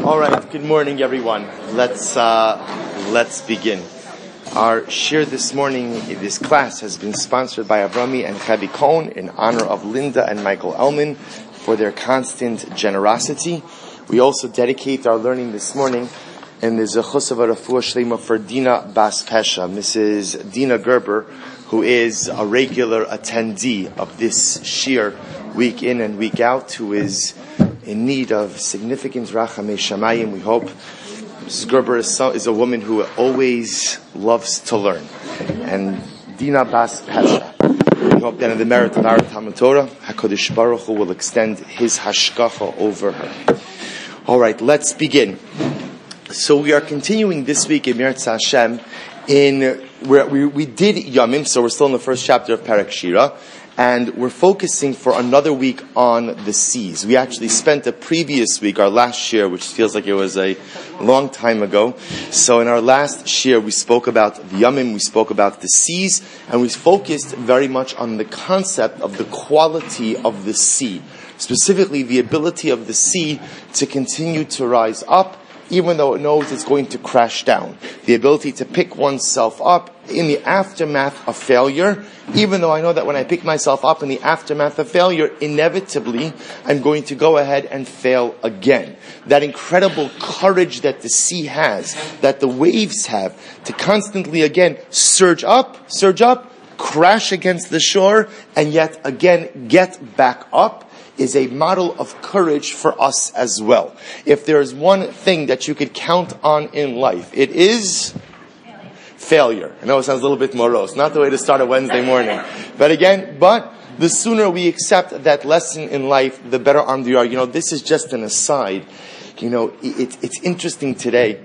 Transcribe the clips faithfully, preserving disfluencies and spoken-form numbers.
All right, good morning, everyone. Let's uh, let's begin. Our shir this morning, this class has been sponsored by Avrami and Chavi Cohn in honor of Linda and Michael Elman for their constant generosity. We also dedicate our learning this morning in the Zechus of Refuah Shlema for Dina Bas Pesha, Missus Dina Gerber, who is a regular attendee of this shir week in and week out, who is in need of significant rachamei shamayim. We hope Missus Gerber is, so, is a woman who always loves to learn. And Dina Bas Pesha, we hope that in the merit of our Talmud Torah, HaKadosh Baruch Hu will extend His hashgacha over her. All right, let's begin. So we are continuing this week in Meretz Hashem in where we, we did Yamim, so we're still in the first chapter of Perek Shira. And we're focusing for another week on the seas. We actually spent the previous week, our last year, which feels like it was a long time ago. So in our last year, we spoke about the Yamim, we spoke about the seas, and we focused very much on the concept of the quality of the sea. Specifically, the ability of the sea to continue to rise up, even though it knows it's going to crash down. The ability to pick oneself up in the aftermath of failure, even though I know that when I pick myself up in the aftermath of failure, inevitably, I'm going to go ahead and fail again. That incredible courage that the sea has, that the waves have, to constantly again surge up, surge up, crash against the shore, and yet again get back up, is a model of courage for us as well. If there is one thing that you could count on in life, it is failure. I know it sounds a little bit morose, not the way to start a Wednesday morning. But again, but the sooner we accept that lesson in life, the better armed we are. You know, this is just an aside. You know, it, it's interesting today.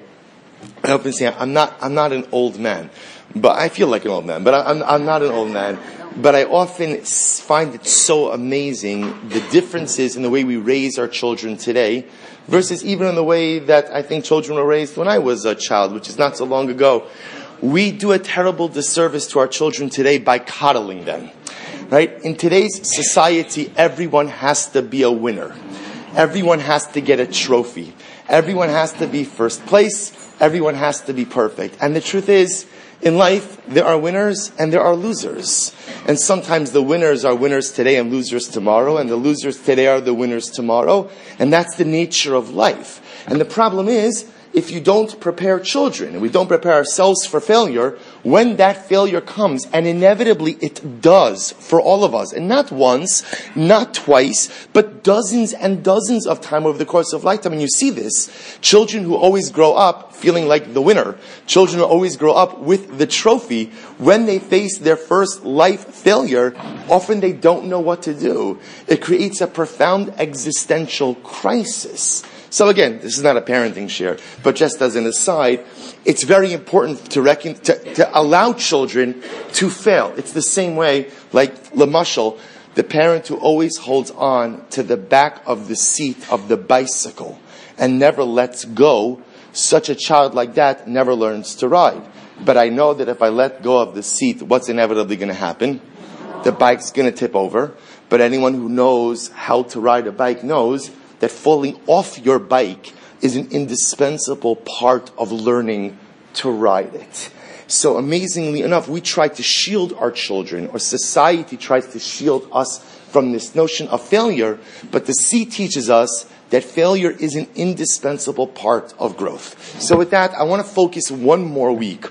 I often say I'm not, I'm not an old man, but I feel like an old man, but I'm, I'm not an old man. But I often find it so amazing, the differences in the way we raise our children today versus even in the way that I think children were raised when I was a child, which is not so long ago. We do a terrible disservice to our children today by coddling them. Right? In today's society, everyone has to be a winner. Everyone has to get a trophy. Everyone has to be first place. Everyone has to be perfect. And the truth is, in life, there are winners and there are losers. And sometimes the winners are winners today and losers tomorrow, and the losers today are the winners tomorrow. And that's the nature of life. And the problem is, if you don't prepare children, and we don't prepare ourselves for failure, when that failure comes, and inevitably it does for all of us, and not once, not twice, but dozens and dozens of times over the course of lifetime, and you see this, children who always grow up feeling like the winner, children who always grow up with the trophy, when they face their first life failure, often they don't know what to do. It creates a profound existential crisis. So again, this is not a parenting share, but just as an aside, it's very important to reckon, to, to allow children to fail. It's the same way, like Lamashal, the parent who always holds on to the back of the seat of the bicycle and never lets go, such a child like that never learns to ride. But I know that if I let go of the seat, what's inevitably going to happen? The bike's going to tip over. But anyone who knows how to ride a bike knows that falling off your bike is an indispensable part of learning to ride it. So amazingly enough, we try to shield our children, or society tries to shield us from this notion of failure, but the sea teaches us that failure is an indispensable part of growth. So with that, I want to focus one more week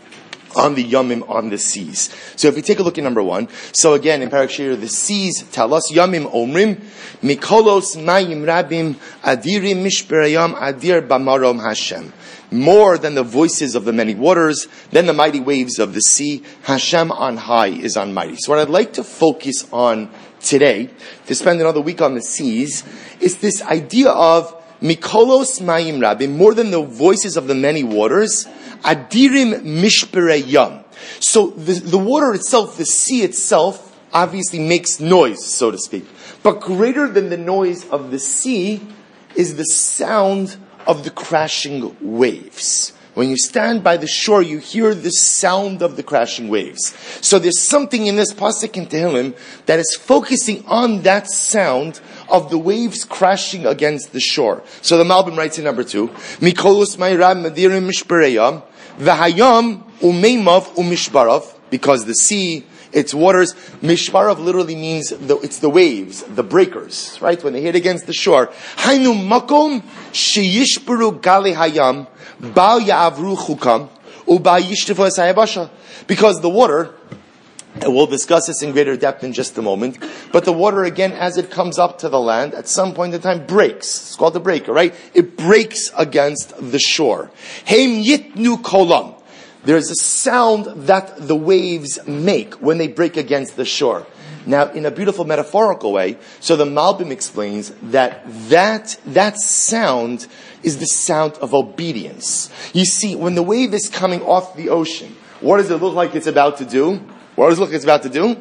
on the Yamim, on the seas. So if we take a look at number one, so again in Perek Shira, the seas tell us, Yamim omrim, Mikolos mayim rabim, adirim mishperayam adir bamarom Hashem. More than the voices of the many waters, than the mighty waves of the sea, Hashem on high is almighty. So what I'd like to focus on today, to spend another week on the seas, is this idea of Mikolos mayim rabim, more than the voices of the many waters, Adirim mishperayam. So the, the water itself, the sea itself, obviously makes noise, so to speak. But greater than the noise of the sea is the sound of the crashing waves. When you stand by the shore, you hear the sound of the crashing waves. So there's something in this pasuk in Tehillim that is focusing on that sound of the waves crashing against the shore. So the Malbim writes in number two, Mikolus Ma'irab Madirim Mishpareyam, V'hayam Umeimav Umishbarav, because the sea, its waters, Mishbarav literally means the, it's the waves, the breakers, right? When they hit against the shore. Hainu Makom Sheyishbaru Gali Hayam, Ba'al Ya'avru Chukam, Uba Yishtifu Esayabasha. Because the water, and we'll discuss this in greater depth in just a moment, but the water again, as it comes up to the land, at some point in time breaks. It's called a breaker, right? It breaks against the shore. Heim Yitnu Kolam. There's a sound that the waves make when they break against the shore. Now, in a beautiful metaphorical way, so the Malbim explains that that, that sound is the sound of obedience. You see, when the wave is coming off the ocean, what does it look like it's about to do? What does it look like it's about to do?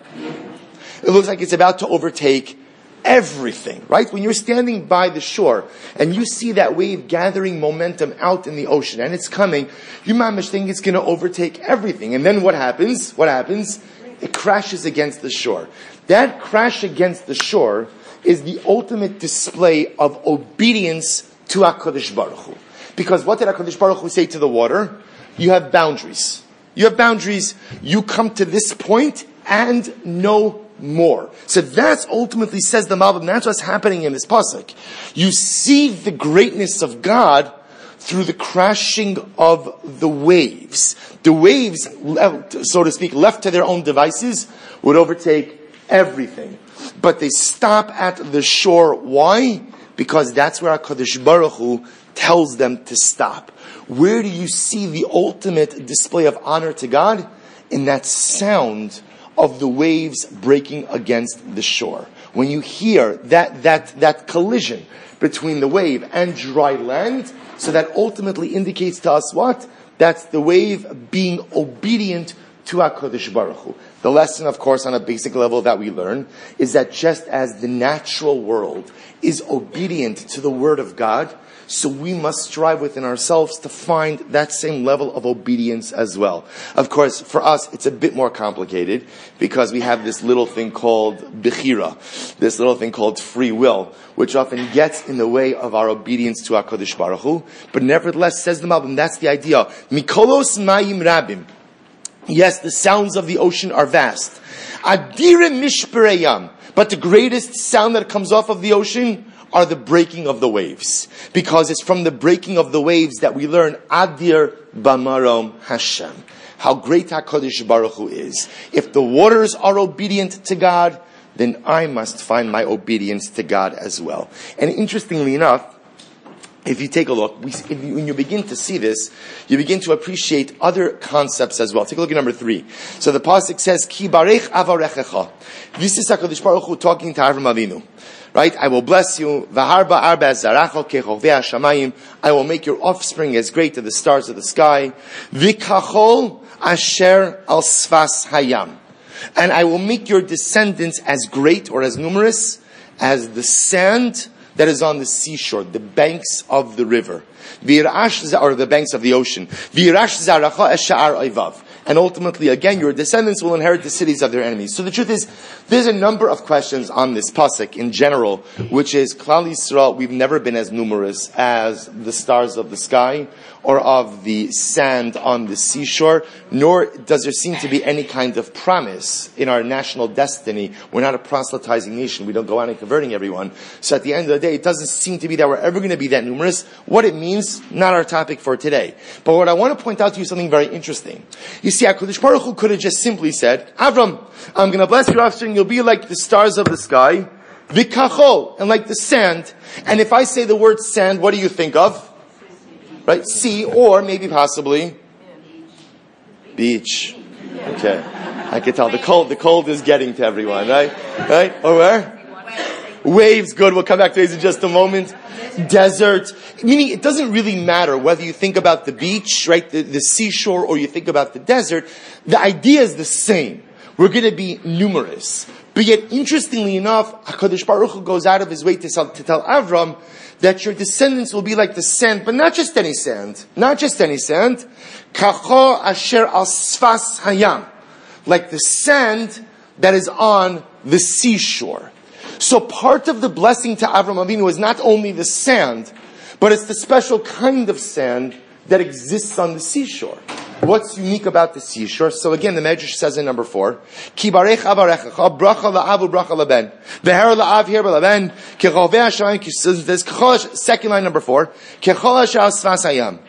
It looks like it's about to overtake everything, right? When you're standing by the shore and you see that wave gathering momentum out in the ocean and it's coming, you mamish think it's going to overtake everything. And then what happens? What happens? It crashes against the shore. That crash against the shore is the ultimate display of obedience to HaKadosh Baruch Hu. Because what did HaKadosh Baruch Hu say to the water? You have boundaries. You have boundaries. You come to this point and no more. So that's ultimately, says the Malbim, that's what's happening in this pasuk. You see the greatness of God through the crashing of the waves. The waves, so to speak, left to their own devices, would overtake everything. But they stop at the shore. Why? Because that's where HaKadosh Baruch Hu tells them to stop. Where do you see the ultimate display of honor to God? In that sound of the waves breaking against the shore. When you hear that, that, that collision between the wave and dry land, so that ultimately indicates to us what? That's the wave being obedient to HaKadosh Baruch Hu. The lesson, of course, on a basic level that we learn is that just as the natural world is obedient to the Word of God, so we must strive within ourselves to find that same level of obedience as well. Of course, for us, it's a bit more complicated because we have this little thing called bechira, this little thing called free will, which often gets in the way of our obedience to HaKadosh Baruch Hu. But nevertheless, says the Malbim, that's the idea. Mikolos mayim rabim. Yes, the sounds of the ocean are vast. Adirim mishpereyam. But the greatest sound that comes off of the ocean are the breaking of the waves. Because it's from the breaking of the waves that we learn Adir Bamarom Hashem. How great HaKadosh Baruch Hu is. If the waters are obedient to God, then I must find my obedience to God as well. And interestingly enough, if you take a look, we, if you, when you begin to see this, you begin to appreciate other concepts as well. Take a look at number three. So the pasuk says, Ki barech avarechecha. This is HaKadosh Baruch Hu talking to Avram Avinu. Right? I will bless you. V'harba arba zaracha kechovei hashamayim. I will make your offspring as great as the stars of the sky. V'kachol asher al sfas hayam. And I will make your descendants as great or as numerous as the sand that is on the seashore, the banks of the river, or the banks of the ocean. And ultimately, again, your descendants will inherit the cities of their enemies. So the truth is, there's a number of questions on this pasuk in general, which is, Klal Yisrael, we've never been as numerous as the stars of the sky, or of the sand on the seashore, nor does there seem to be any kind of promise in our national destiny. We're not a proselytizing nation. We don't go out and converting everyone. So at the end of the day, it doesn't seem to be that we're ever going to be that numerous. What it means, not our topic for today. But what I want to point out to you is something very interesting. You see, HaKadosh Baruch Hu could have just simply said, Avram, I'm going to bless your offspring, you'll be like the stars of the sky, v'kachol, and like the sand. And if I say the word sand, what do you think of? Right? Sea, or maybe possibly beach. Okay. I can tell the cold, the cold is getting to everyone, right? Right? Or where? Waves, good. We'll come back to these in just a moment. Desert. Meaning it doesn't really matter whether you think about the beach, right? The, the seashore, or you think about the desert. The idea is the same. We're going to be numerous. But yet, interestingly enough, HaKadosh Baruch Hu goes out of his way to tell, to tell Avram that your descendants will be like the sand, but not just any sand. Not just any sand. Kacho asher al sfas hayam. Like the sand that is on the seashore. So part of the blessing to Avram Avinu is not only the sand, but it's the special kind of sand that exists on the seashore. What's unique about the seashore? So again, the Medrash says in number four, Ki barech avarechecha, bracha la'av u'bracha laben. V'her la'av hier b'laben, kechoveh ha'shamayim, there's kechol, second line number four, kechol ha'shar sfas hayam.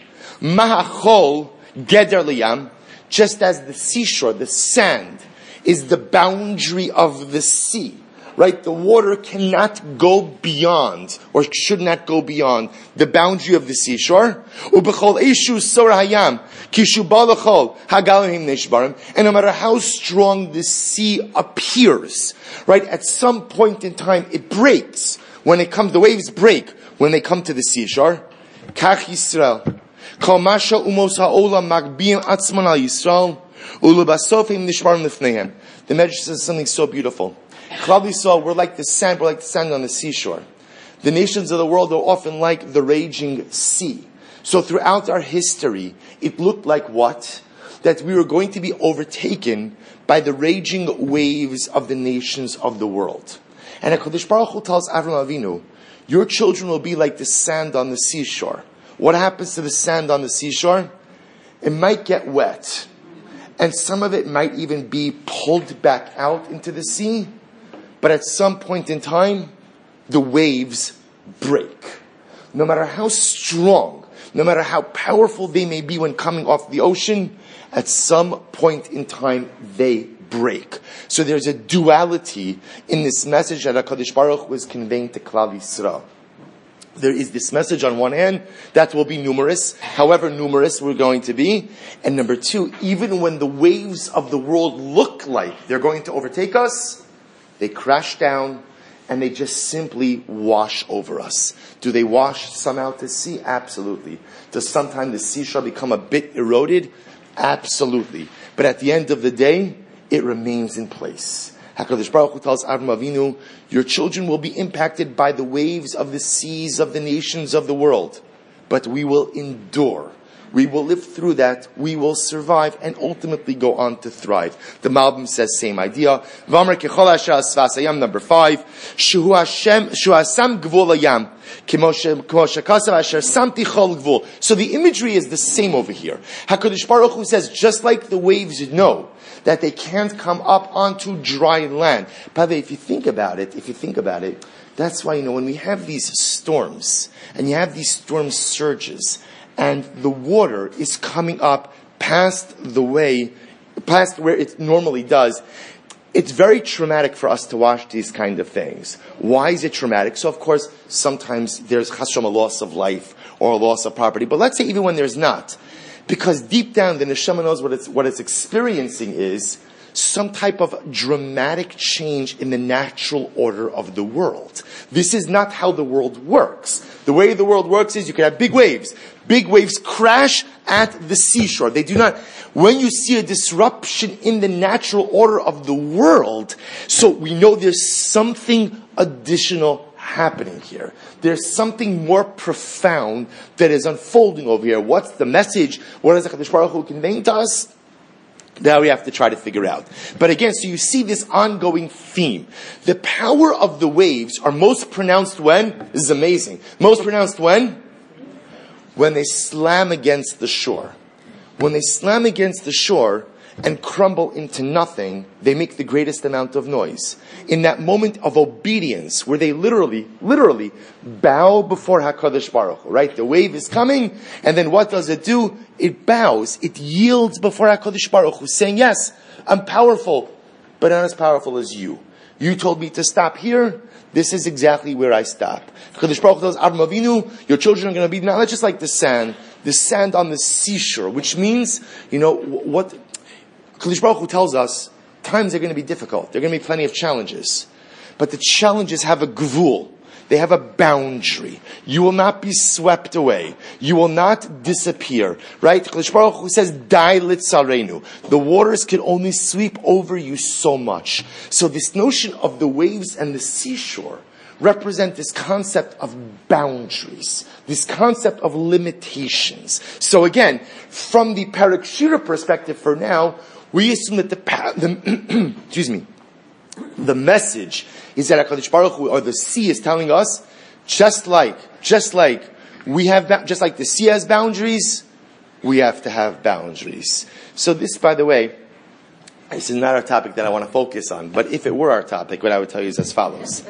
Mahachol geder liyam, just as the seashore, the sand, is the boundary of the sea. Right? The water cannot go beyond, or should not go beyond, the boundary of the seashore. Ubechol eshu sor hayam, kishu balachol hagalim neshbarim. And no matter how strong the sea appears, right? At some point in time, it breaks. When it comes, the waves break when they come to the seashore. Kach Yisrael. Kol masha umos ha'olam magbiim atzman al Yisrael. Ulubasofim nishbarim lifneihem. The Medrash says something so beautiful. Klal Yisrael, we're like the sand, we're like the sand on the seashore. The nations of the world are often like the raging sea. So throughout our history, it looked like what? That we were going to be overtaken by the raging waves of the nations of the world. And HaKadosh Baruch Hu tells Avram Avinu, your children will be like the sand on the seashore. What happens to the sand on the seashore? It might get wet. And some of it might even be pulled back out into the sea. But at some point in time, the waves break. No matter how strong, no matter how powerful they may be when coming off the ocean, at some point in time, they break. So there's a duality in this message that HaKadosh Baruch was conveying to Klal Yisrael. There is this message on one hand that will be numerous, however numerous we're going to be. And number two, even when the waves of the world look like they're going to overtake us, they crash down and they just simply wash over us. Do they wash some out to sea? Absolutely. Does sometimes the seashore become a bit eroded? Absolutely. But at the end of the day, it remains in place. HaKadosh Baruch Hu tells Avram Avinu, your children will be impacted by the waves of the seas of the nations of the world. But we will endure. We will live through that. We will survive and ultimately go on to thrive. The Malbim says same idea. V'amar kechol asher asfas hayam, number five. Shu Hashem, shu hasam gvul hayam. K'mo shekasav asher samti chol gvul. So the imagery is the same over here. HaKadosh Baruch Hu says, just like the waves know that they can't come up onto dry land. By the way, if you think about it, if you think about it, that's why, you know, when we have these storms, and you have these storm surges, and the water is coming up past the way, past where it normally does, it's very traumatic for us to watch these kind of things. Why is it traumatic? So, of course, sometimes there's chas v'shalom, a loss of life or a loss of property. But let's say even when there's not, because deep down the neshama knows what it's what it's experiencing is some type of dramatic change in the natural order of the world. This is not how the world works. The way the world works is you can have big waves. Big waves crash at the seashore. They do not, when you see a disruption in the natural order of the world, so we know there's something additional happening here. There's something more profound that is unfolding over here. What's the message? What is HaKadosh Baruch Hu conveying to us? That we have to try to figure out. But again, so you see this ongoing theme. The power of the waves are most pronounced when? This is amazing. Most pronounced when? When they slam against the shore. When they slam against the shore and crumble into nothing, they make the greatest amount of noise. In that moment of obedience, where they literally, literally bow before HaKadosh Baruch Hu, right? The wave is coming, and then what does it do? It bows, it yields before HaKadosh Baruch Hu, saying, yes, I'm powerful, but not as powerful as you. You told me to stop here, this is exactly where I stop. HaKadosh Baruch Hu tells Avram Avinu, your children are going to be not just like the sand, the sand on the seashore, which means, you know, what HaKadosh Baruch Hu tells us, times are going to be difficult. There are going to be plenty of challenges. But the challenges have a gvul. They have a boundary. You will not be swept away. You will not disappear. Right? HaKadosh Baruch Hu says, Dai litzarenu. The waters can only sweep over you so much. So this notion of the waves and the seashore represent this concept of boundaries, this concept of limitations. So again, from the Perek Shira perspective for now, we assume that the, the excuse me, the message is that HaKadosh Baruch Hu, or the sea, is telling us, just like, just like we have, just like the sea has boundaries, we have to have boundaries. So this, by the way, this is not our topic that I want to focus on, but if it were our topic, what I would tell you is as follows.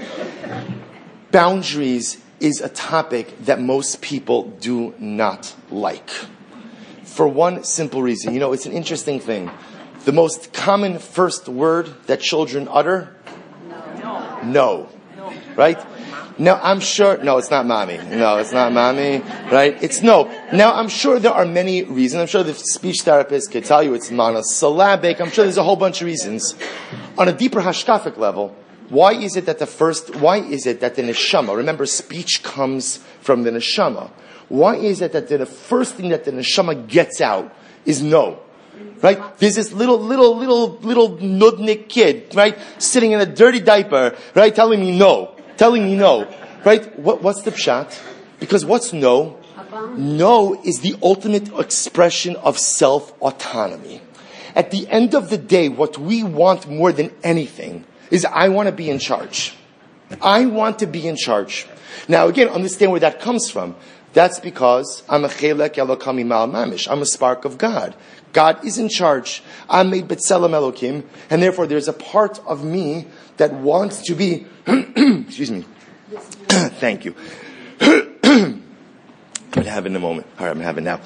Boundaries is a topic that most people do not like. For one simple reason. You know, it's an interesting thing. The most common first word that children utter? No. No. No. Right? Now, I'm sure, no, it's not mommy. No, it's not mommy. Right? It's no. Now, I'm sure there are many reasons. I'm sure the speech therapist could tell you it's monosyllabic. I'm sure there's a whole bunch of reasons. On a deeper hashkafic level, why is it that the first, why is it that the neshama, remember speech comes from the neshama. Why is it that the first thing that the neshama gets out is no? Right? There's this little, little, little, little nudnik kid, right? Sitting in a dirty diaper, right? Telling me no. Telling me no. Right? What, what's the pshat? Because what's no? No is the ultimate expression of self-autonomy. At the end of the day, what we want more than anything is I want to be in charge. I want to be in charge. Now again, understand where that comes from. That's because I'm a chelek elokam imal mamish. I'm a spark of God. God is in charge. I'm made b'tselem Elokim, and therefore there's a part of me that wants to be, excuse me, thank you. I'm going to have it in a moment. All right, I'm going to have it now.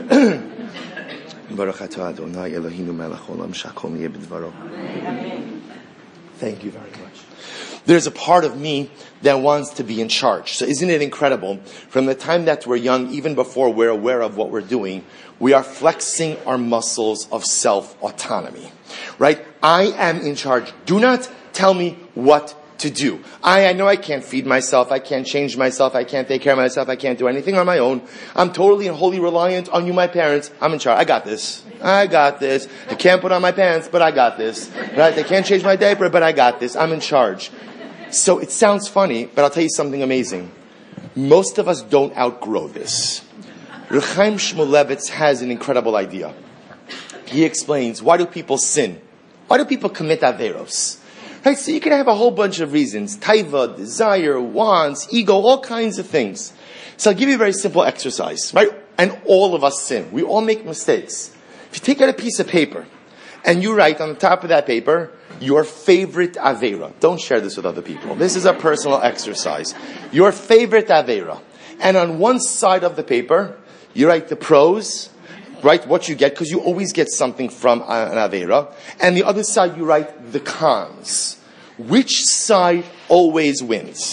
Baruch atah Adonai Eloheinu melech olam shakol niyeh b'dvaro. Thank you very much. There's a part of me that wants to be in charge. So isn't it incredible? From the time that we're young, even before we're aware of what we're doing, we are flexing our muscles of self-autonomy. Right? I am in charge. Do not tell me what to do. I, I know I can't feed myself. I can't change myself. I can't take care of myself. I can't do anything on my own. I'm totally and wholly reliant on you, my parents. I'm in charge. I got this. I got this. I can't put on my pants, but I got this. Right? I can't change my diaper, but I got this. I'm in charge. So it sounds funny, but I'll tell you something amazing. Most of us don't outgrow this. Reb Chaim Shmulevitz has an incredible idea. He explains, why do people sin? Why do people commit averos? Right, so you can have a whole bunch of reasons. Taiva, desire, wants, ego, all kinds of things. So I'll give you a very simple exercise, right? And all of us sin. We all make mistakes. If you take out a piece of paper, and you write on the top of that paper, your favorite Aveira. Don't share this with other people. This is a personal exercise. Your favorite Aveira. And on one side of the paper, you write the pros, write what you get, because you always get something from an Aveira. And the other side, you write the cons. Which side always wins?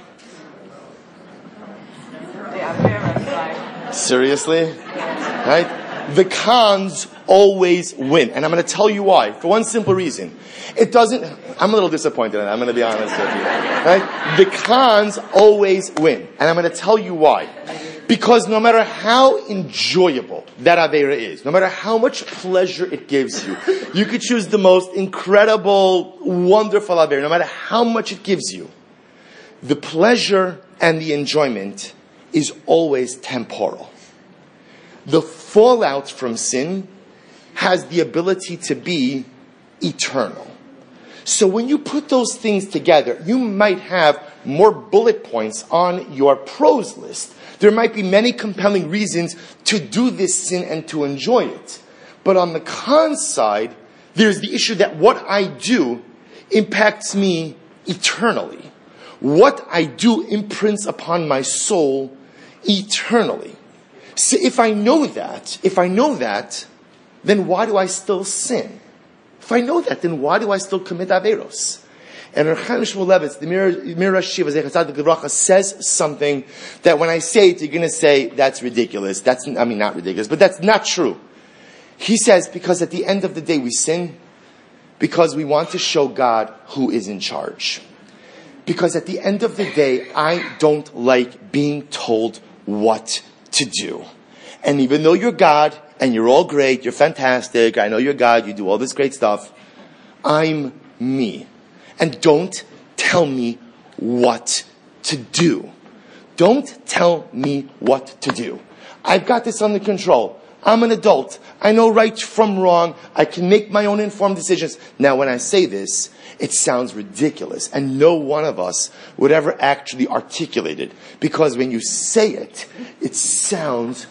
The Aveira side. Seriously? Right? The cons always win. And I'm going to tell you why. For one simple reason. It doesn't, I'm a little disappointed in it. I'm going to be honest with you. Right? The cons always win. And I'm going to tell you why. Because no matter how enjoyable that Aveira is, no matter how much pleasure it gives you, you could choose the most incredible, wonderful Aveira, no matter how much it gives you, the pleasure and the enjoyment is always temporal. The fallout from sin has the ability to be eternal. So when you put those things together, you might have more bullet points on your pros list. There might be many compelling reasons to do this sin and to enjoy it. But on the con side, there's the issue that what I do impacts me eternally. What I do imprints upon my soul eternally. So if I know that, if I know that, then why do I still sin? If I know that, then why do I still commit averos? And Reb Chaim Shmulevitz, the Mir Shiva Zecher Tzadik Livracha, says something that when I say it, you're going to say, that's ridiculous. That's, I mean, not ridiculous, but that's not true. He says, because at the end of the day we sin, because we want to show God who is in charge. Because at the end of the day, I don't like being told what to do. And even though you're God, and you're all great, you're fantastic, I know you're God, you do all this great stuff, I'm me. And don't tell me what to do. Don't tell me what to do. I've got this under control. I'm an adult. I know right from wrong. I can make my own informed decisions. Now, when I say this, it sounds ridiculous, and no one of us would ever actually articulate it, because when you say it, it sounds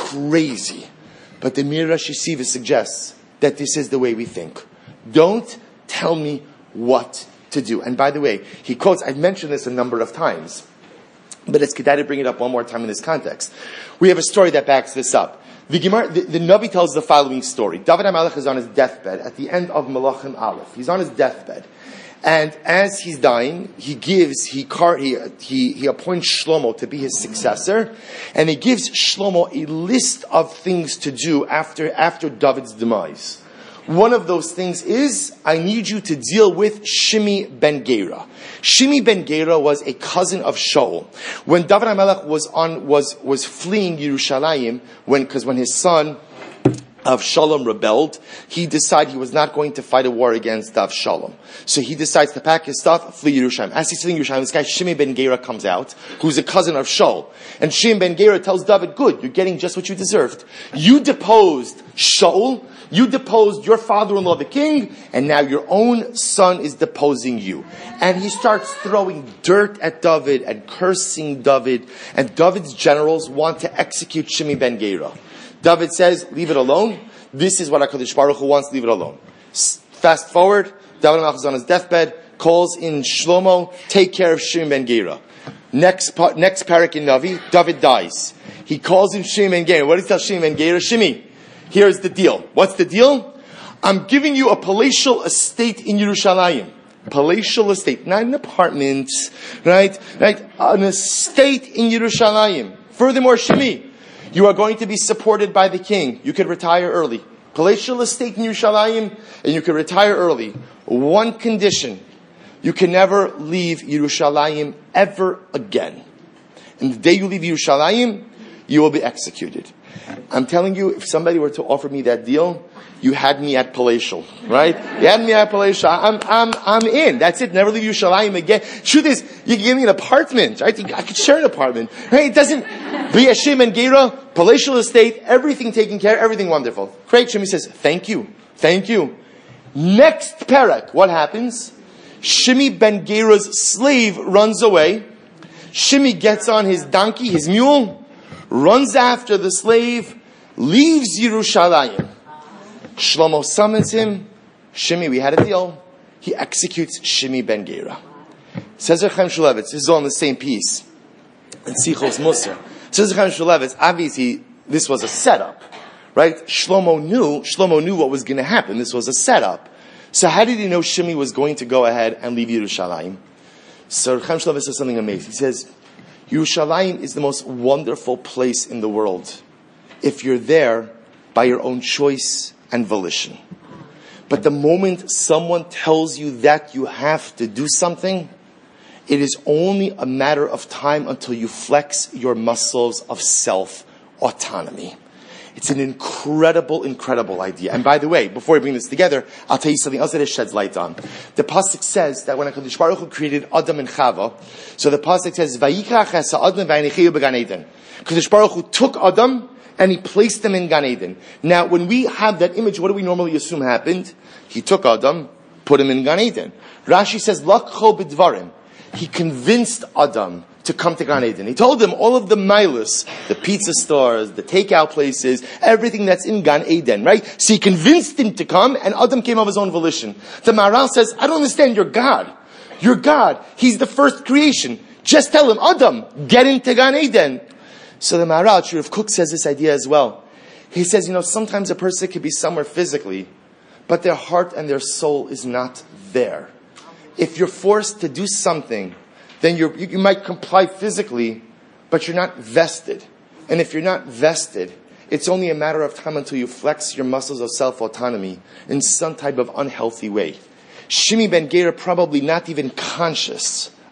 crazy. But the Mir Rosh Yeshiva suggests that this is the way we think. Don't tell me what to do. And by the way, he quotes, I've mentioned this a number of times, but it's kedai to bring it up one more time in this context. We have a story that backs this up. The, Gemara, the, the Navi tells the following story. David HaMelech is on his deathbed at the end of Malachim Aleph. He's on his deathbed. And as he's dying, he gives, he, car, he, he, he appoints Shlomo to be his successor, and he gives Shlomo a list of things to do after, after David's demise. One of those things is, I need you to deal with Shimi ben Gera. Shimi ben Gera was a cousin of Shaul. When David HaMelech was on, was, was fleeing Yerushalayim, when, because when his son, Avshalom rebelled, he decided he was not going to fight a war against Avshalom. So he decides to pack his stuff, flee Yerushalayim. As he's fleeing Yerushalayim, this guy Shimi ben Gera comes out, who's a cousin of Shaul. And Shimi ben Gera tells David, good, you're getting just what you deserved. You deposed Shaul, you deposed your father-in-law, the king, and now your own son is deposing you. And he starts throwing dirt at David and cursing David. And David's generals want to execute Shimi ben Gera. David says, leave it alone. This is what HaKadosh Baruch Hu wants, leave it alone. Fast forward, David HaMelech is on his deathbed, calls in Shlomo, take care of Shimi ben Gera. Next, next parak in Navi, David dies. He calls in Shimi ben Gera. What does he tell Shimi ben Gera? Shimi, here's the deal. What's the deal? I'm giving you a palatial estate in Yerushalayim. Palatial estate, not an apartment, right? Right? An estate in Yerushalayim. Furthermore, Shimi, you are going to be supported by the king. You could retire early. Palatial estate in Yerushalayim, and you could retire early. One condition: you can never leave Yerushalayim ever again. And the day you leave Yerushalayim, you will be executed. I'm telling you, if somebody were to offer me that deal, you had me at palatial, right? You had me at palatial. I'm, I'm, I'm in. That's it. Never leave Yerushalayim again. Truth is, you can give me an apartment, right? I could share an apartment, right? It doesn't be a Shimi ben Gera, palatial estate, everything taken care, everything wonderful. Great. Shimi says, thank you, thank you. Next parak, what happens? Shimi ben Gera's slave runs away. Shimi gets on his donkey, his mule, runs after the slave, leaves Yerushalayim. Shlomo summons him. Shimi, we had a deal. He executes Shimi ben Gera. Says Chaim Shulevitz, this is all in the same piece. In Sichos Musar. Says Chaim Shulevitz, obviously this was a setup, right? Shlomo knew, Shlomo knew what was going to happen. This was a setup. So how did he know Shimi was going to go ahead and leave Yerushalayim? So Chaim Shulevitz says something amazing. He says, Yerushalayim is the most wonderful place in the world if you're there by your own choice and volition. But the moment someone tells you that you have to do something, it is only a matter of time until you flex your muscles of self-autonomy. It's an incredible, incredible idea. And by the way, before we bring this together, I'll tell you something else that it sheds light on. The pasuk says that when HaKadosh Baruch Hu created Adam and Chava, so the pasuk says, "Vayikach es Adam v'yanichiu b'Gan Eden." HaKadosh Baruch Hu took Adam and he placed them in Gan Eden. Now, when we have that image, what do we normally assume happened? He took Adam, put him in Gan Eden. Rashi says, "Lakcho b'dvarim." He convinced Adam to come to Gan Eden. He told them all of the milas, the pizza stores, the takeout places, everything that's in Gan Eden, right? So he convinced him to come, and Adam came of his own volition. The Maharal says, I don't understand, you're God. You're God. He's the first creation. Just tell him, Adam, get into Gan Eden. So the Maharal, Shirav Kook, says this idea as well. He says, you know, sometimes a person could be somewhere physically, but their heart and their soul is not there. If you're forced to do something, then you're, you, you might comply physically, but you're not vested. And if you're not vested, it's only a matter of time until you flex your muscles of self-autonomy in some type of unhealthy way. Shimi ben Gera, probably not even conscious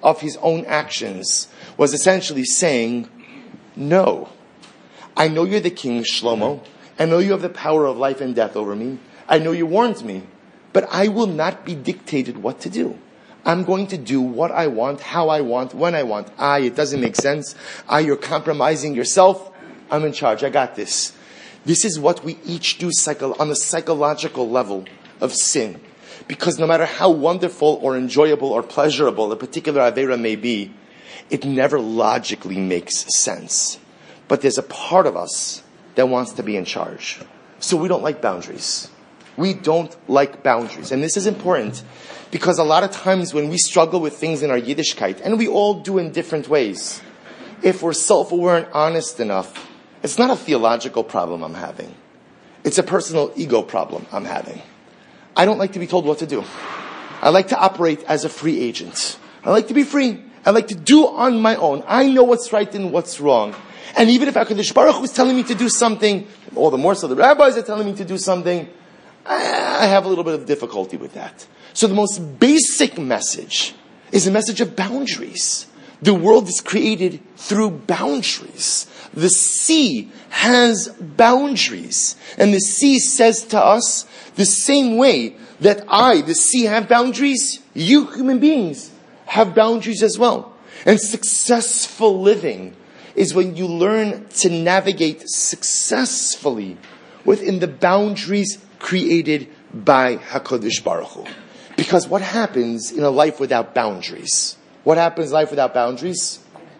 of his own actions was essentially saying, no, I know you're the king, Shlomo. I know you have the power of life and death over me. I know you warned me, but I will not be dictated what to do. I'm going to do what I want, how I want, when I want. I, it doesn't make sense. I, you're compromising yourself. I'm in charge. I got this. This is what we each do psycho- on the psychological level of sin. Because no matter how wonderful or enjoyable or pleasurable a particular Aveira may be, it never logically makes sense. But there's a part of us that wants to be in charge. So we don't like boundaries. We don't like boundaries. And this is important because a lot of times when we struggle with things in our Yiddishkeit, and we all do in different ways, if we're self-aware and honest enough, it's not a theological problem I'm having. It's a personal ego problem I'm having. I don't like to be told what to do. I like to operate as a free agent. I like to be free. I like to do on my own. I know what's right and what's wrong. And even if HaKadosh Baruch Hu is telling me to do something, all the more so the rabbis are telling me to do something, I have a little bit of difficulty with that. So the most basic message is a message of boundaries. The world is created through boundaries. The sea has boundaries. And the sea says to us, the same way that I, the sea, have boundaries, you human beings have boundaries as well. And successful living is when you learn to navigate successfully within the boundaries created by HaKadosh Baruch Hu. Because what happens in a life without boundaries? What happens in life without boundaries?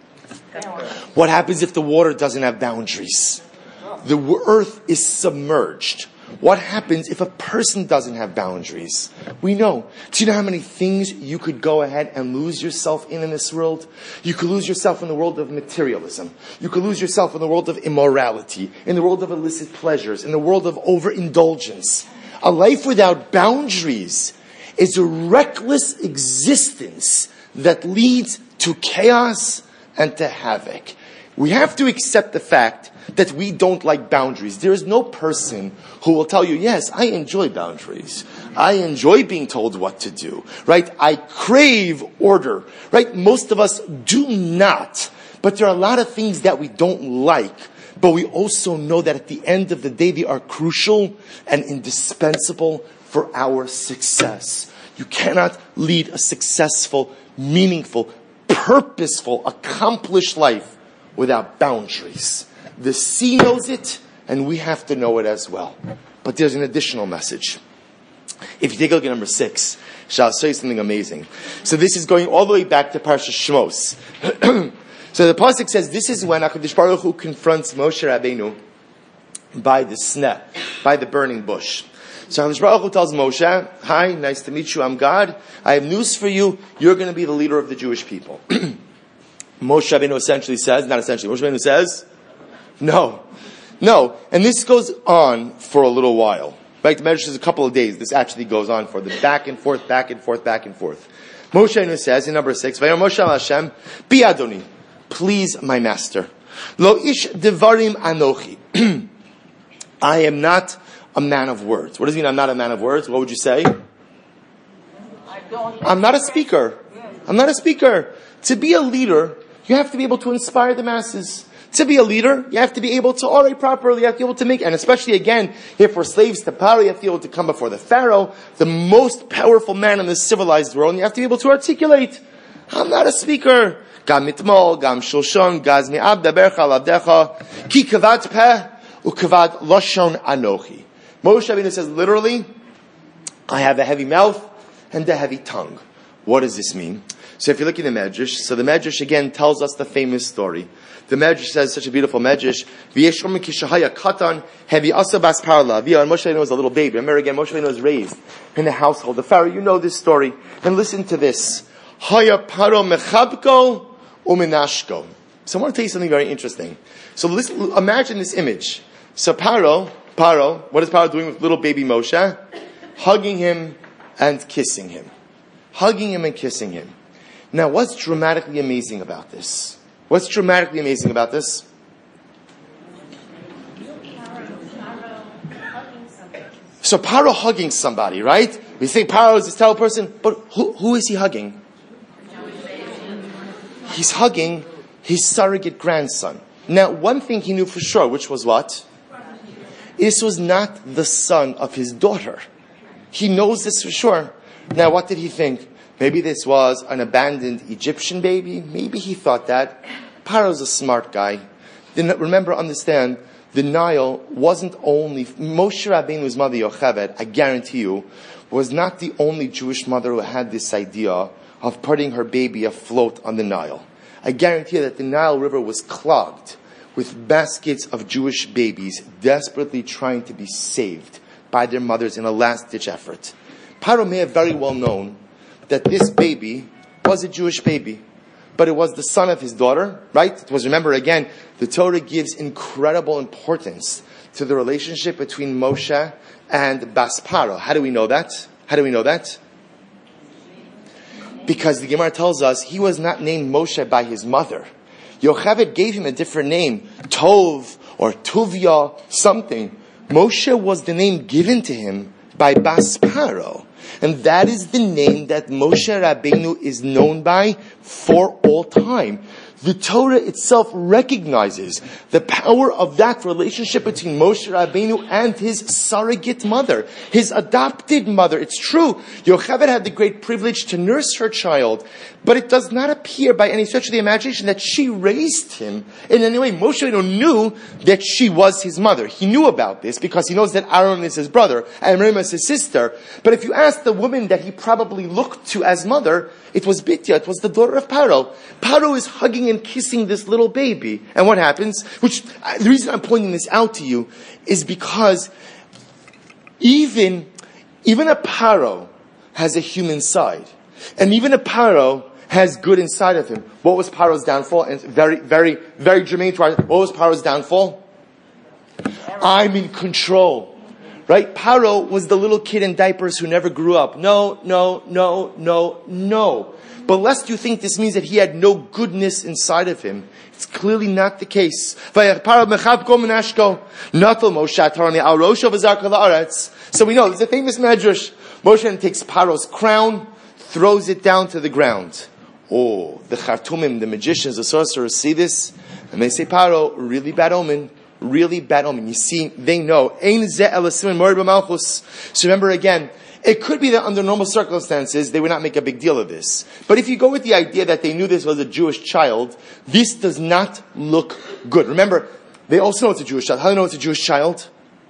What happens if the water doesn't have boundaries? The earth is submerged. What happens if a person doesn't have boundaries? We know. Do you know how many things you could go ahead and lose yourself in in this world? You could lose yourself in the world of materialism. You could lose yourself in the world of immorality, in the world of illicit pleasures, in the world of overindulgence. A life without boundaries is a reckless existence that leads to chaos and to havoc. We have to accept the fact that we don't like boundaries. There is no person who will tell you, yes, I enjoy boundaries. I enjoy being told what to do, right? I crave order, right? Most of us do not. But there are a lot of things that we don't like. But we also know that at the end of the day, they are crucial and indispensable for our success. You cannot lead a successful, meaningful, purposeful, accomplished life without boundaries. The sea knows it, and we have to know it as well. But there's an additional message. If you take a look at number six, I'll show you something amazing. So this is going all the way back to Parsha Shmos. So the pasuk says, this is when HaKadosh Baruch Hu confronts Moshe Rabbeinu by the sneh, by the burning bush. So HaKadosh Baruch Hu tells Moshe, hi, nice to meet you, I'm God. I have news for you. You're going to be the leader of the Jewish people. Moshe Rabbeinu essentially says, not essentially, Moshe Rabbeinu says, no, no. And this goes on for a little while. Right? The Medrash says a couple of days. This actually goes on for the back and forth, back and forth, back and forth. Moshe Rabbeinu says in number six, Vayom Moshe al Hashem, Bi Adoni, please my master. Lo ish devarim anochi. I am not a man of words. What does it mean I'm not a man of words? What would you say? I don't I'm not a speaker. I'm not a speaker. To be a leader, you have to be able to inspire the masses. To be a leader, you have to be able to operate properly. You have to be able to make, and especially again, if we're slaves to power, you have to be able to come before the Pharaoh, the most powerful man in the civilized world, and you have to be able to articulate. I'm not a speaker. Gam mitmol, gam shulshon, gazni abda bercha lavdecha, ki kavad peh, ukavad loshon anochi. Moshe Rabbeinu says literally, I have a heavy mouth and a heavy tongue. What does this mean? So if you look at the Medrash, so the Medrash again tells us the famous story. The Medrash says such a beautiful Medrash. V'yeshom kishahaya katan hevi asa bas parla. And Moshe Rabbeinu was a little baby. Remember again, Moshe Rabbeinu was raised in the household. The Pharaoh, you know this story. And listen to this. Haya paro mechabko uminashko. So I want to tell you something very interesting. So listen, imagine this image. So Paro, Paro, what is Paro doing with little baby Moshe? Hugging him and kissing him. Hugging him and kissing him. Now, what's dramatically amazing about this? What's dramatically amazing about this? So Paro hugging somebody, right? We say Paro is this tall person, but who, who is he hugging? he's hugging his surrogate grandson. Now, one thing he knew for sure, which was what? This was not the son of his daughter. He knows this for sure. Now, what did he think? Maybe this was an abandoned Egyptian baby. Maybe he thought that. Paro's a smart guy. Then remember, understand, the Nile wasn't only... Moshe Rabbeinu's mother, Yocheved, I guarantee you, was not the only Jewish mother who had this idea of putting her baby afloat on the Nile. I guarantee you that the Nile River was clogged with baskets of Jewish babies desperately trying to be saved by their mothers in a last-ditch effort. Paro may have very well known that this baby was a Jewish baby, but it was the son of his daughter, right? It was, remember again, the Torah gives incredible importance to the relationship between Moshe and Bas Paro. How do we know that? How do we know that? Because the Gemara tells us he was not named Moshe by his mother. Yocheved gave him a different name, Tov or Tuvia, something. Moshe was the name given to him by Bas Paro. And that is the name that Moshe Rabbeinu is known by for all time. The Torah itself recognizes the power of that relationship between Moshe Rabbeinu and his surrogate mother, his adopted mother. It's true, Yocheved had the great privilege to nurse her child, but it does not appear by any stretch of the imagination that she raised him in any way. Moshe Rabbeinu knew that she was his mother. He knew about this because he knows that Aaron is his brother and Miriam is his sister. But if you ask the woman that he probably looked to as mother, it was Bitya, it was the daughter of Paro. Paro is hugging and kissing this little baby. And what happens? Which, the reason I'm pointing this out to you is because even, even a Paro has a human side. And even a Paro has good inside of him. What was Paro's downfall? And very, very, very germane to our, what was Paro's downfall? I'm in control. Right? Paro was the little kid in diapers who never grew up. No, no, no, no, no. But lest you think this means that he had no goodness inside of him, it's clearly not the case. So we know there's a famous medrash. Moshe takes Paro's crown, throws it down to the ground. Oh, the Chartumim, the magicians, the sorcerers see this, and they say, Paro, really bad omen. Really bad omen. You see, they know. So remember again, it could be that under normal circumstances, they would not make a big deal of this. But if you go with the idea that they knew this was a Jewish child, this does not look good. Remember, they also know it's a Jewish child. How do they know it's a Jewish child?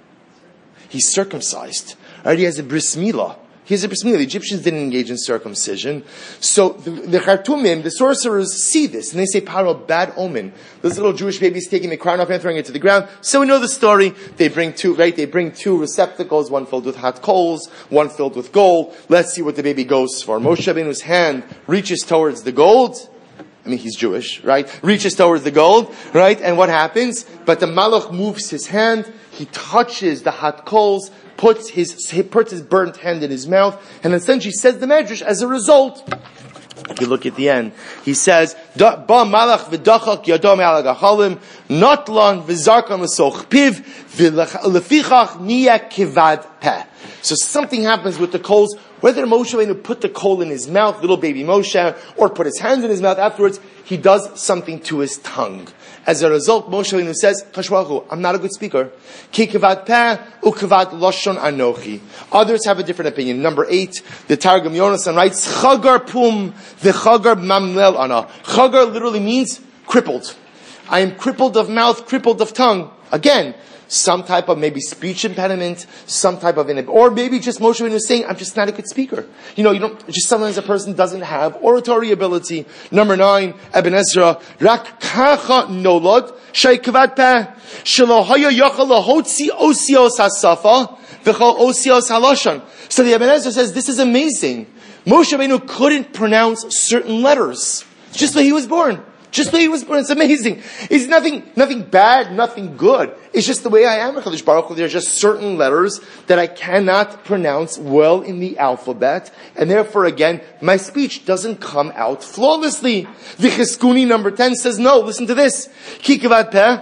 He's circumcised. Already has a bris milah. He has a bris milah. The Egyptians didn't engage in circumcision. So the, the Chartumim, the sorcerers, see this. And they say, Paro, bad omen. This little Jewish baby is taking the crown off and throwing it to the ground. So we know the story. They bring two, right? They bring two receptacles, one filled with hot coals, one filled with gold. Let's see what the baby goes for. Moshe Rabbeinu's hand reaches towards the gold. I mean, he's Jewish, right? Reaches towards the gold, right? And what happens? But the Malach moves his hand. He touches the hot coals, puts his, he puts his burnt hand in his mouth, and essentially says the Medrash, as a result, if you look at the end, he says, Ba malach v'dachak yado me'al hagachalim, notlan v'zarkan l'soch piv, v'lefichach niya kivad peh. So something happens with the coals, whether Moshe Rabbeinu put the coal in his mouth, little baby Moshe, or put his hands in his mouth afterwards, he does something to his tongue. As a result, Moshe Rabbeinu says, I'm not a good speaker. Ki kivad peh u'kivad loshon anochi. Others have a different opinion. Number eight, the Targum Yonasan writes, Chagar pum v'chagar mamlel ana. Chagar literally means crippled. I am crippled of mouth, crippled of tongue. Again, some type of maybe speech impediment, some type of inhib- or maybe just Moshe Rabbeinu is saying, I'm just not a good speaker. You know, you don't, just sometimes a person doesn't have oratory ability. Number nine, Ibn Ezra, Rak kacha nolad, shay kavad peh, shelo haya yachal lahotzi osios hasafa, v'chal osios halashon. So the Ibn Ezra says, this is amazing. Moshe Rabbeinu couldn't pronounce certain letters. It's just the way he was born. Just the way he was born. It's amazing. It's nothing, nothing bad, nothing good. It's just the way I am. There's just certain letters that I cannot pronounce well in the alphabet. And therefore, again, my speech doesn't come out flawlessly. The Cheskuni number ten says, no, listen to this. Ki kivad peh,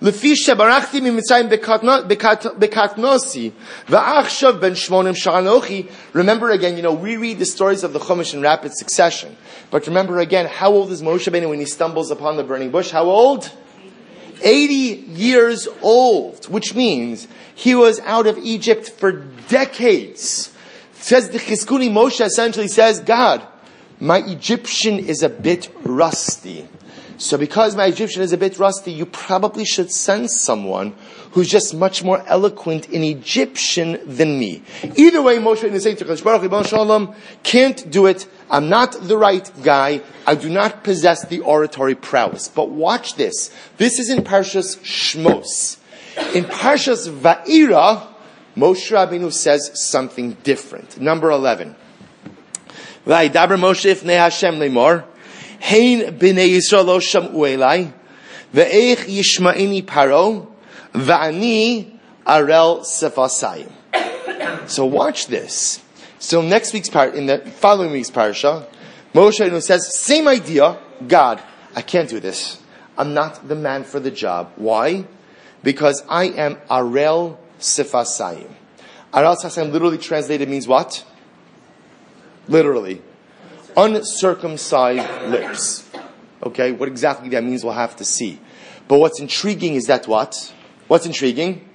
Lefi shebarachti mimitzrayim bekatnosi va'achshav ben shmonim sha'anochi. Remember again, you know, we read the stories of the Chumash in rapid succession. But remember again, how old is Moshe Rabbeinu when he stumbles upon the burning bush? How old? eighty years old, which means he was out of Egypt for decades. Says the Chizkuni, Moshe essentially says, God, my Egyptian is a bit rusty. So because my Egyptian is a bit rusty, you probably should send someone who's just much more eloquent in Egyptian than me. Either way, Moshe is saying to Kadosh Baruch Hu, Ribono Shel Olam, can't do it. I'm not the right guy. I do not possess the oratory prowess. But watch this. This is in Parshas Shmos. In Parshas Va'ira, Moshe Rabbeinu says something different. Number eleven. V'aydaber Moshe ifnei Hashem lemor, hein b'nei Yisrael lo sham'u elai, ve'eich yishma'ini paro, va'ani arel sefasayim. So watch this. So next week's part, in the following week's parasha, Moshe Rabbeinu says, same idea, God, I can't do this. I'm not the man for the job. Why? Because I am arel sefasayim. Arel sefasayim literally translated means what? Literally. Uncircumcised lips. Okay, what exactly that means we'll have to see. But what's intriguing is that what? What's intriguing?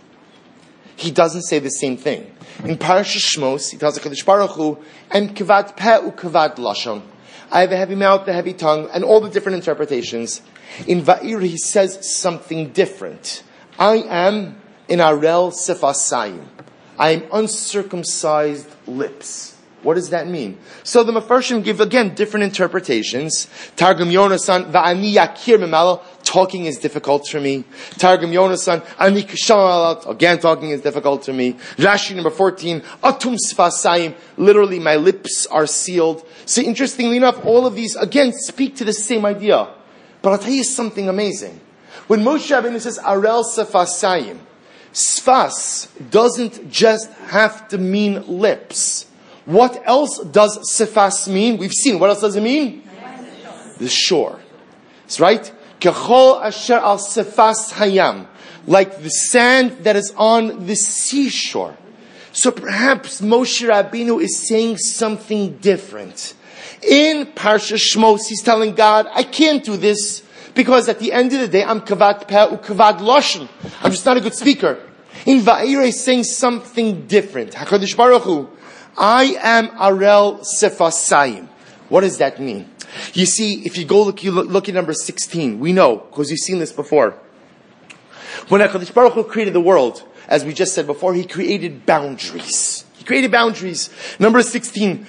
He doesn't say the same thing. In Parashas Shmos, he tells the Kadosh Baruch Hu, "Em kavad peh u kavad lashon." I have a heavy mouth, a heavy tongue, and all the different interpretations. In Va'ir, he says something different. I am in arel sefasayim. I am uncircumcised lips. What does that mean? So the Mefarshim give again different interpretations. Targum Yonasan, va'ani yakir memalo, talking is difficult for me. Targum Yonasan, ani kishamalat, again talking is difficult to me. Rashi number fourteen, atum sfasayim, literally my lips are sealed. So interestingly enough, all of these again speak to the same idea. But I'll tell you something amazing. When Moshe Rabbeinu says arel sefasayim, sfas doesn't just have to mean lips. What else does sefas mean? We've seen. What else does it mean? The shore. That's right. Kechol asher al sefas hayam. Like the sand that is on the seashore. So perhaps Moshe Rabbeinu is saying something different. In Parsha Shmos, he's telling God, I can't do this because at the end of the day, I'm kavad peh u kavad lashon. I'm just not a good speaker. In Va'ira, he's saying something different. HaKadosh Baruch Hu, I am arel sefasayim. What does that mean? You see, if you go look, you look, look at number sixteen. We know, because you've seen this before. When HaKadosh Baruch Hu created the world, as we just said before, He created boundaries. He created boundaries. Number sixteen.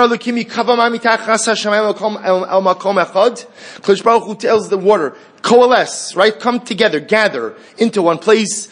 HaKadosh Baruch Hu tells the water, coalesce, right? Come together, gather into one place.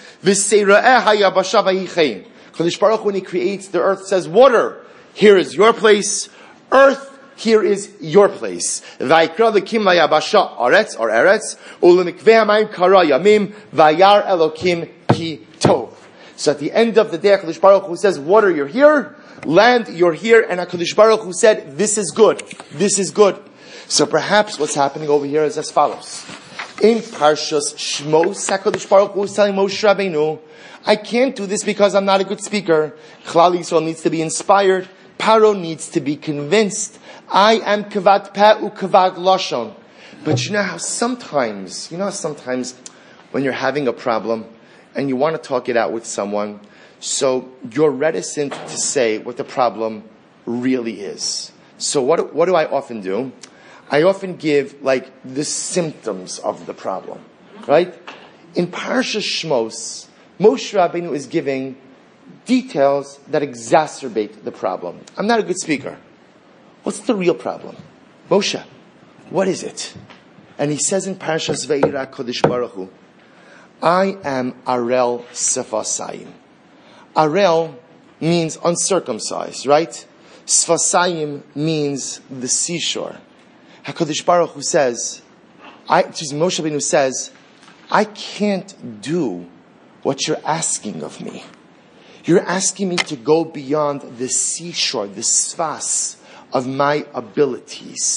Kadosh Baruch Hu, when He creates the earth, says, water, here is your place. Earth, here is your place. Vayikra l'kim layabasha aretz, or eretz, u'lemikveh hamayim kara yamim, vayar elokim ki tov. So at the end of the day, HaKadosh Baruch Hu says, water, you're here. Land, you're here. And HaKadosh Baruch Hu said, this is good. This is good. So perhaps what's happening over here is as follows. In Parshas Shmos, HaKadosh Baruch Hu is telling Moshe Rabbeinu, I can't do this because I'm not a good speaker. Klal Yisrael needs to be inspired. Paro needs to be convinced. I am kavad peh u kavad lashon. But you know how sometimes, you know how sometimes when you're having a problem and you want to talk it out with someone, so you're reticent to say what the problem really is. So what, what do I often do? I often give like the symptoms of the problem, right? In Parshas Shmos, Moshe Rabbeinu is giving details that exacerbate the problem. I'm not a good speaker. What's the real problem? Moshe, what is it? And he says in Parashas Va'ira, Kadosh Baruch Hu, I am arel sefasayim. Arel means uncircumcised, right? Sefasayim means the seashore. HaKadosh Baruch Hu says, I, excuse me, Moshe Rabbeinu says, I can't do what you're asking of me. You're asking me to go beyond the seashore, the sfas of my abilities.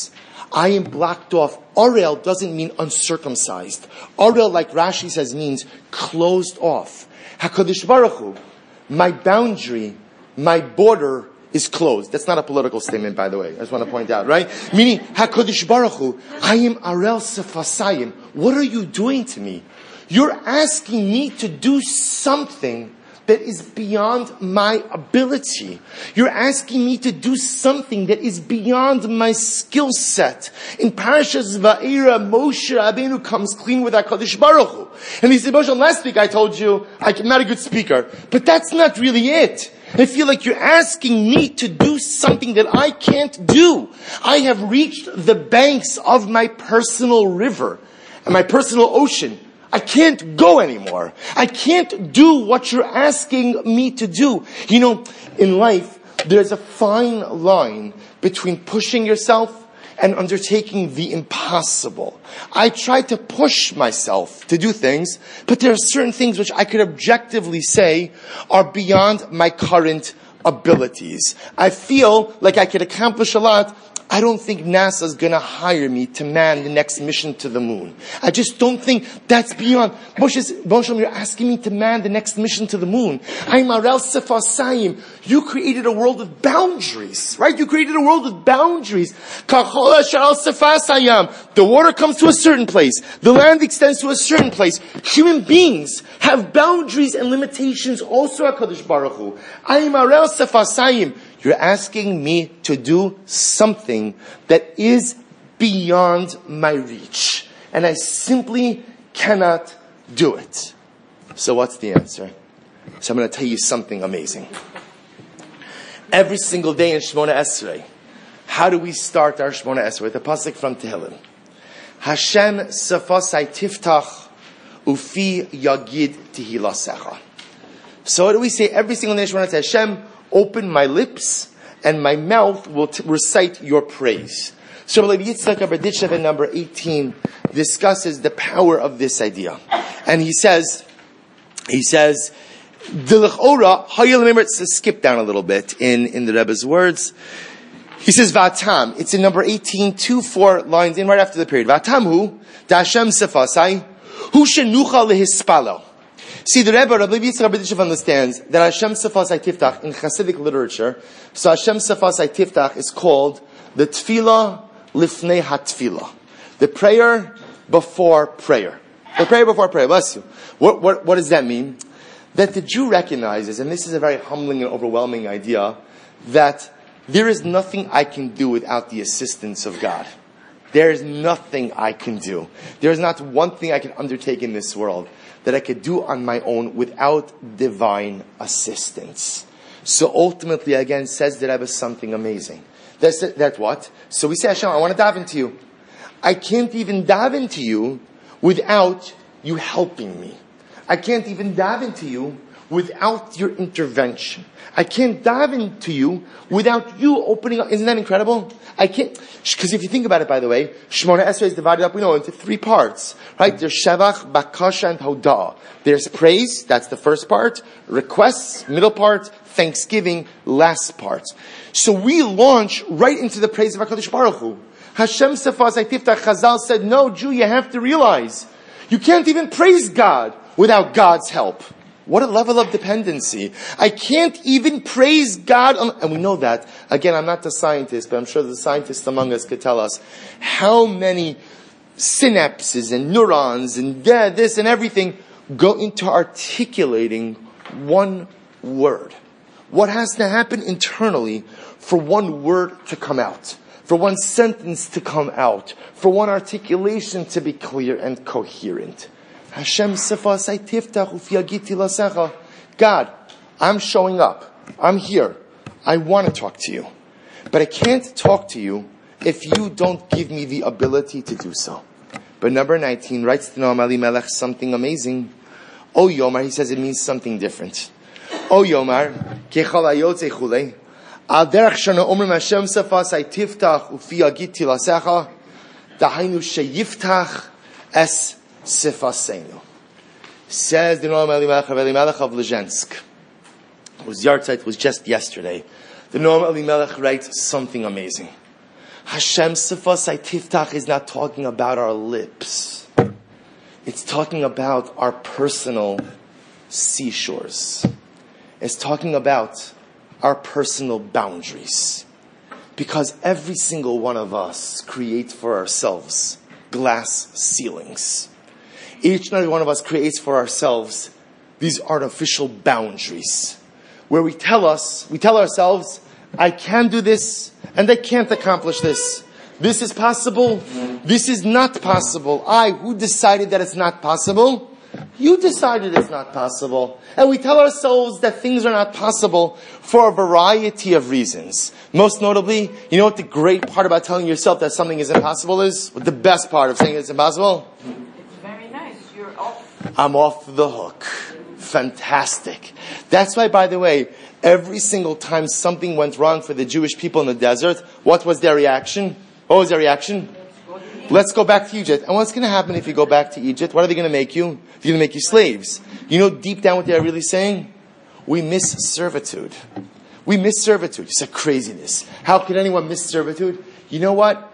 I am blocked off. Orel doesn't mean uncircumcised. Orel, like Rashi says, means closed off. HaKadosh Baruch Hu, my boundary, my border is closed. That's not a political statement, by the way. I just want to point out, right? Meaning, HaKadosh Baruch Hu, I am Arel Sefasayim. What are you doing to me? You're asking me to do something that is beyond my ability. You're asking me to do something that is beyond my skill set. In Parashas Va'era, Moshe Rabbeinu comes clean with HaKadosh Baruch Hu. And he said, Moshe, last week I told you I'm not a good speaker. But that's not really it. I feel like you're asking me to do something that I can't do. I have reached the banks of my personal river and my personal ocean. I can't go anymore. I can't do what you're asking me to do. You know, in life, there's a fine line between pushing yourself and undertaking the impossible. I try to push myself to do things, but there are certain things which I could objectively say are beyond my current abilities. I feel like I could accomplish a lot. I don't think NASA is going to hire me to man the next mission to the moon. I just don't think that's beyond. Moshe, you're asking me to man the next mission to the moon. I'm Arel Sefasayim. You created a world with boundaries, right? You created a world with boundaries. The water comes to a certain place. The land extends to a certain place. Human beings have boundaries and limitations also, HaKadosh Baruch Hu. I'm Arel Sefasayim. You're asking me to do something that is beyond my reach. And I simply cannot do it. So what's the answer? So I'm going to tell you something amazing. Every single day in Shemona Esrei, how do we start our Shemona Esrei? With a pasuk from Tehillim. Hashem sefasai tiftach ufi yagid tihilasecha. So what do we say every single day in Shemona Esrei? Hashem, open my lips, and my mouth will t- recite your praise. So Rabbi Yitzchak Berditchev in number eighteen discusses the power of this idea. And he says, he says, let's skip down a little bit in, in the Rebbe's words. He says, Vatam, it's in number eighteen, two, four lines in right after the period. Vatamhu, da Hashem sefasai, hu shenucha lehispalo. See, the Rebbe, Rabbi Yitzchak Berditchev understands that Hashem Sefasai Tiftach in Hasidic literature, so Hashem Sefasai Tiftach is called the Tefillah Lifnei HaTefillah. The prayer before prayer. The prayer before prayer. Bless you. What, what, what does that mean? That the Jew recognizes, and this is a very humbling and overwhelming idea, that there is nothing I can do without the assistance of God. There is nothing I can do. There is not one thing I can undertake in this world that I could do on my own without divine assistance. So ultimately, again, says the Rebbe something amazing. That's, that what? So we say, Hashem, I want to dive into you. I can't even dive into you without you helping me. I can't even dive into you without your intervention. I can't dive into you without you opening up. Isn't that incredible? I can't, because if you think about it, by the way, Shemona Esrei is divided up, we know, into three parts, right? There's Shevach, Bakasha, and Hodah. There's praise, that's the first part, requests, middle part, thanksgiving, last part. So we launch right into the praise of HaKadosh Baruch Hu. Hashem Sefasai Tiftach, Chazal said, no, Jew, you have to realize, you can't even praise God without God's help. What a level of dependency. I can't even praise God. On, and we know that. Again, I'm not the scientist, but I'm sure the scientists among us could tell us how many synapses and neurons and this and everything go into articulating one word. What has to happen internally for one word to come out, for one sentence to come out, for one articulation to be clear and coherent. Hashem sefasai tiftach ufi yagid tilasecha. God, I'm showing up. I'm here. I want to talk to you. But I can't talk to you if you don't give me the ability to do so. But number nineteen writes to Noam Elimelech something amazing. O Yomar, he says it means something different. O Yomar, kechal ayotze chulei, al derech shana omrim Hashem sefasai tiftach ufi yagid tilasecha, dahainu sheyiftach es Sefasenu. Says the Noam Elimelech of Elimelech of Lezhensk, whose yahrzeit was just yesterday. The Noam Elimelech writes something amazing. Hashem Sefasai Tiftach is not talking about our lips. It's talking about our personal seashores. It's talking about our personal boundaries. Because every single one of us creates for ourselves glass ceilings. Each and every one of us creates for ourselves these artificial boundaries. Where we tell us, we tell ourselves, I can do this and I can't accomplish this. This is possible. This is not possible. I, who decided that it's not possible? You decided it's not possible. And we tell ourselves that things are not possible for a variety of reasons. Most notably, you know what the great part about telling yourself that something is impossible is? What the best part of saying it's impossible? It's very nice. You're off. I'm off the hook. Fantastic. That's why, by the way, every single time something went wrong for the Jewish people in the desert, what was their reaction? What was their reaction? Let's go back to Egypt. And what's going to happen if you go back to Egypt? What are they going to make you? They're going to make you slaves. You know deep down what they're really saying? We miss servitude. We miss servitude. It's a craziness. How could anyone miss servitude? You know what?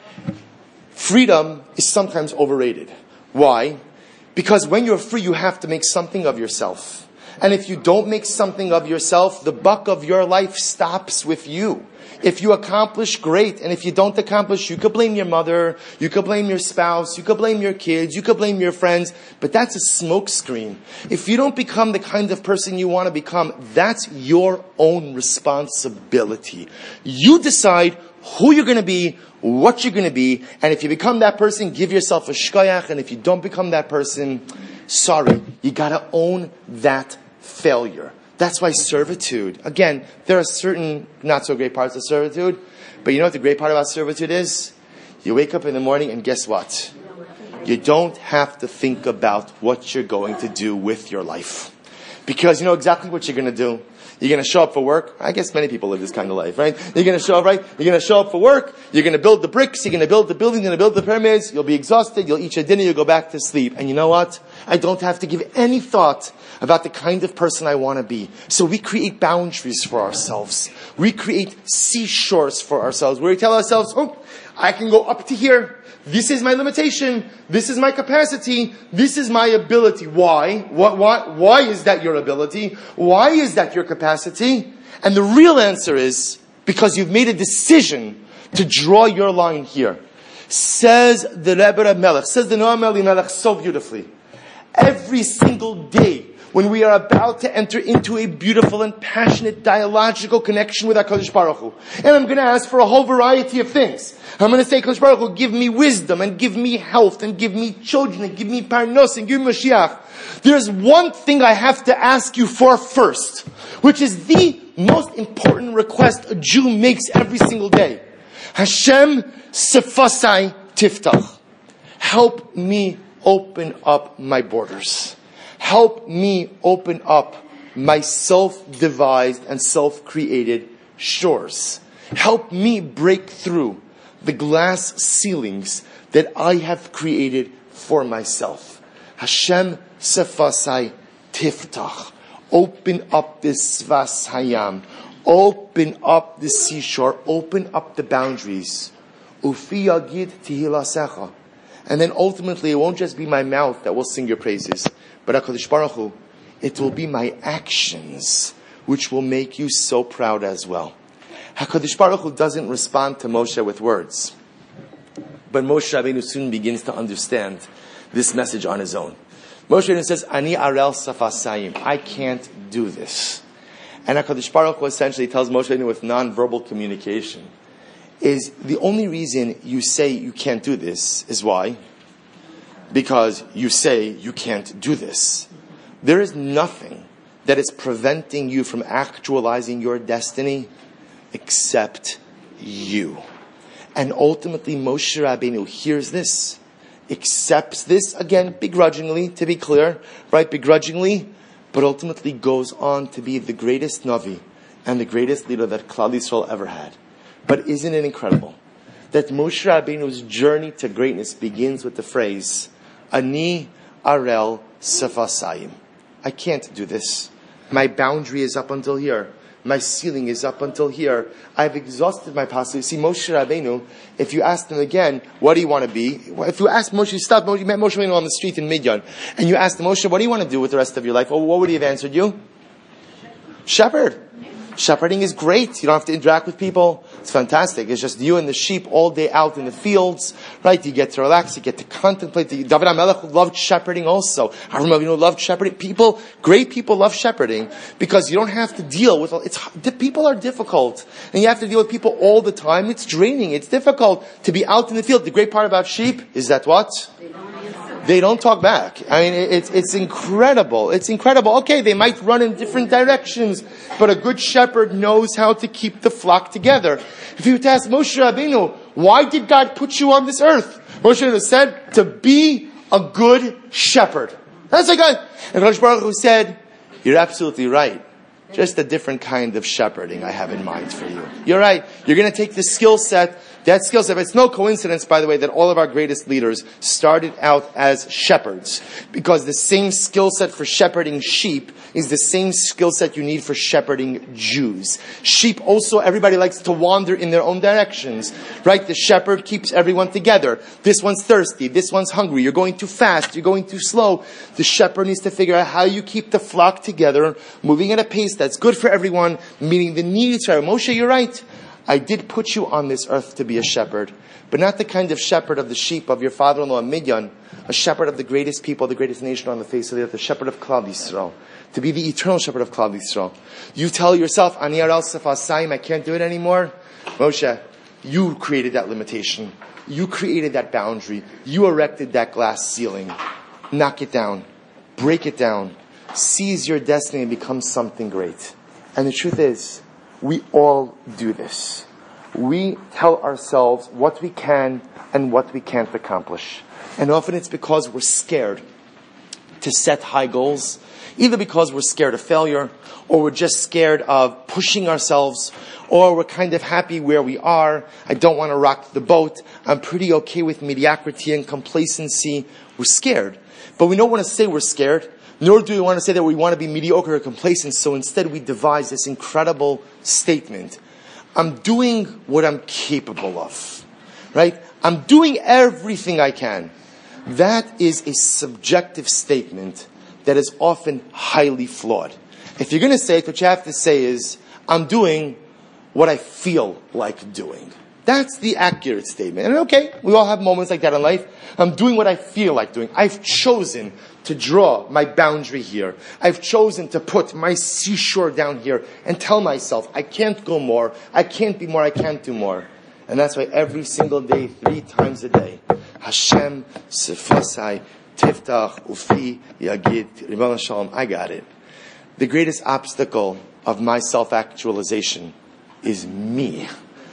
Freedom is sometimes overrated. Why? Because when you're free, you have to make something of yourself. And if you don't make something of yourself, the buck of your life stops with you. If you accomplish, great. And if you don't accomplish, you could blame your mother, you could blame your spouse, you could blame your kids, you could blame your friends. But that's a smokescreen. If you don't become the kind of person you want to become, that's your own responsibility. You decide who you're going to be, what you're going to be. And if you become that person, give yourself a shkoyach. And if you don't become that person, sorry, you got to own that failure. That's why servitude, again, there are certain not so great parts of servitude, but you know what the great part about servitude is? You wake up in the morning and guess what? You don't have to think about what you're going to do with your life. Because you know exactly what you're going to do. You're going to show up for work. I guess many people live this kind of life, right? You're going to show up, right? You're going to show up for work. You're going to build the bricks. You're going to build the building. You're going to build the pyramids. You'll be exhausted. You'll eat your dinner. You'll go back to sleep. And you know what? I don't have to give any thought about the kind of person I want to be. So we create boundaries for ourselves. We create seashores for ourselves where we tell ourselves, oh, I can go up to here. This is my limitation. This is my capacity. This is my ability. Why? What, why? Why is that your ability? Why is that your capacity? And the real answer is because you've made a decision to draw your line here. Says the Rebbe Melech, says the Noam Elimelech so beautifully. Every single day, when we are about to enter into a beautiful and passionate dialogical connection with HaKadosh Baruch Hu. And I'm going to ask for a whole variety of things. I'm going to say, HaKadosh Baruch Hu, give me wisdom, and give me health, and give me children, and give me parnos, and give me Mashiach. There's one thing I have to ask you for first, which is the most important request a Jew makes every single day. Hashem Sefasai Tiftach. Help me open up my borders. Help me open up my self-devised and self-created shores. Help me break through the glass ceilings that I have created for myself. Hashem Sefasai Tiftach. Open up this Svas Hayam. Open up the seashore. Open up the boundaries. Ufi Yagid Tihilasecha. And then ultimately, it won't just be my mouth that will sing your praises, but HaKadosh Baruch Hu, it will be my actions which will make you so proud as well. HaKadosh Baruch Hu doesn't respond to Moshe with words, but Moshe Rabbeinu soon begins to understand this message on his own. Moshe Rabbeinu says, Ani arel safasayim. I can't do this. And HaKadosh Baruch Hu essentially tells Moshe Rabbeinu with non-verbal communication, is the only reason you say you can't do this is why? Because you say you can't do this. There is nothing that is preventing you from actualizing your destiny except you. And ultimately Moshe Rabbeinu hears this, accepts this, again, begrudgingly, to be clear, right, begrudgingly, but ultimately goes on to be the greatest Navi and the greatest leader that Klal Yisrael ever had. But isn't it incredible that Moshe Rabbeinu's journey to greatness begins with the phrase, Ani arel sefasayim. I can't do this. My boundary is up until here. My ceiling is up until here. I've exhausted my possibility. See, Moshe Rabbeinu, if you asked him again, what do you want to be? If you asked Moshe, stop, Moshe, you met Moshe Rabbeinu on the street in Midian, and you asked him, Moshe, what do you want to do with the rest of your life? Oh, what would he have answered you? Shepherd. Shepherding is great. You don't have to interact with people. It's fantastic. It's just you and the sheep all day out in the fields, right? You get to relax. You get to contemplate. David HaMelech loved shepherding also. Aaron Avinu loved shepherding. People, great people love shepherding because you don't have to deal with, it's, the people are difficult. And you have to deal with people all the time. It's draining. It's difficult to be out in the field. The great part about sheep is that what? They don't talk back. I mean, it's, it's incredible. It's incredible. Okay, they might run in different directions, but a good shepherd knows how to keep the flock together. If you were to ask Moshe Rabbeinu, why did God put you on this earth? Moshe Rabbeinu said, to be a good shepherd. That's like God. And Rosh Baruch Hu said, you're absolutely right. Just a different kind of shepherding I have in mind for you. You're right. You're going to take the skill set, that skill set. It's no coincidence, by the way, that all of our greatest leaders started out as shepherds. Because the same skill set for shepherding sheep is the same skill set you need for shepherding Jews. Sheep also, everybody likes to wander in their own directions. Right? The shepherd keeps everyone together. This one's thirsty. This one's hungry. You're going too fast. You're going too slow. The shepherd needs to figure out how you keep the flock together, moving at a pace that's good for everyone, meeting the needs. Moshe, you're right. I did put you on this earth to be a shepherd, but not the kind of shepherd of the sheep of your father-in-law Midian, a shepherd of the greatest people, the greatest nation on the face of the earth, the shepherd of Klal Yisrael, to be the eternal shepherd of Klal Yisrael. You tell yourself, Ani aral sefasayim, I can't do it anymore. Moshe, you created that limitation. You created that boundary. You erected that glass ceiling. Knock it down. Break it down. Seize your destiny and become something great. And the truth is, we all do this. We tell ourselves what we can and what we can't accomplish. And often it's because we're scared to set high goals, either because we're scared of failure, or we're just scared of pushing ourselves, or we're kind of happy where we are. I don't want to rock the boat. I'm pretty okay with mediocrity and complacency. We're scared. But we don't want to say we're scared. Nor do we want to say that we want to be mediocre or complacent, so instead we devise this incredible statement. I'm doing what I'm capable of. Right? I'm doing everything I can. That is a subjective statement that is often highly flawed. If you're going to say it, what you have to say is, I'm doing what I feel like doing. That's the accurate statement. And okay, we all have moments like that in life. I'm doing what I feel like doing. I've chosen to draw my boundary here. I've chosen to put my seashore down here and tell myself, I can't go more, I can't be more, I can't do more. And that's why every single day, three times a day, Hashem sefasai tiftach ufi yagid Ribbon Shalom, I got it. The greatest obstacle of my self-actualization is me.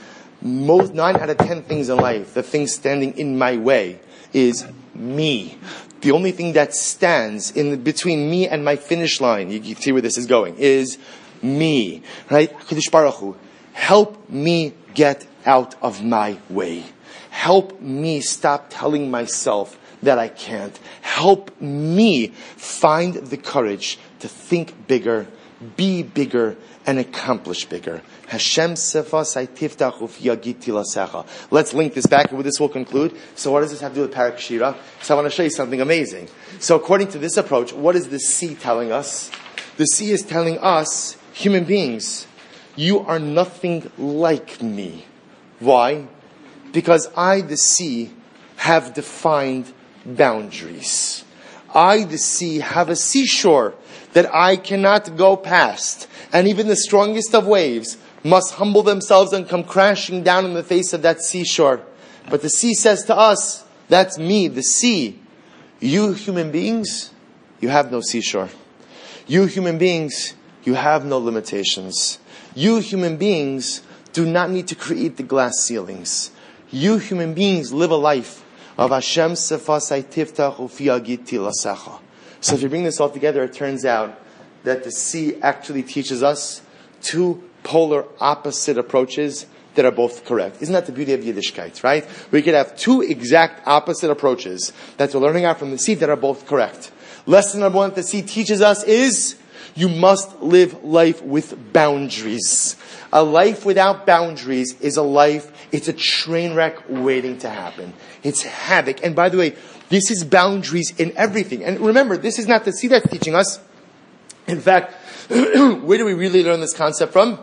Most nine out of ten things in life, the thing standing in my way is me. The only thing that stands in between me and my finish line, you can see where this is going, is me. Right? HaKadosh Baruch Hu, help me get out of my way. Help me stop telling myself that I can't. Help me find the courage to think bigger, be bigger, and accomplish bigger. Hashem sefasai tiftach ufi yagid tilasecha. Let's link this back, and with this we'll conclude. So what does this have to do with Parak Shira? So I want to show you something amazing. So according to this approach, what is the sea telling us? The sea is telling us, human beings, you are nothing like me. Why? Because I, the sea, have defined boundaries. I, the sea, have a seashore that I cannot go past. And even the strongest of waves must humble themselves and come crashing down in the face of that seashore. But the sea says to us, that's me, the sea. You human beings, you have no seashore. You human beings, you have no limitations. You human beings do not need to create the glass ceilings. You human beings live a life of Hashem sefasai tiftach ufi yagid tilasecha. So if you bring this all together, it turns out that the sea actually teaches us two polar opposite approaches that are both correct. Isn't that the beauty of Yiddishkeit, right? We could have two exact opposite approaches that we're learning out from the sea that are both correct. Lesson number one that the sea teaches us is You must live life with boundaries. A life without boundaries is a life, it's a train wreck waiting to happen. It's havoc. And by the way, this is boundaries in everything. And remember, this is not the sea that's teaching us. In fact, where do we really learn this concept from?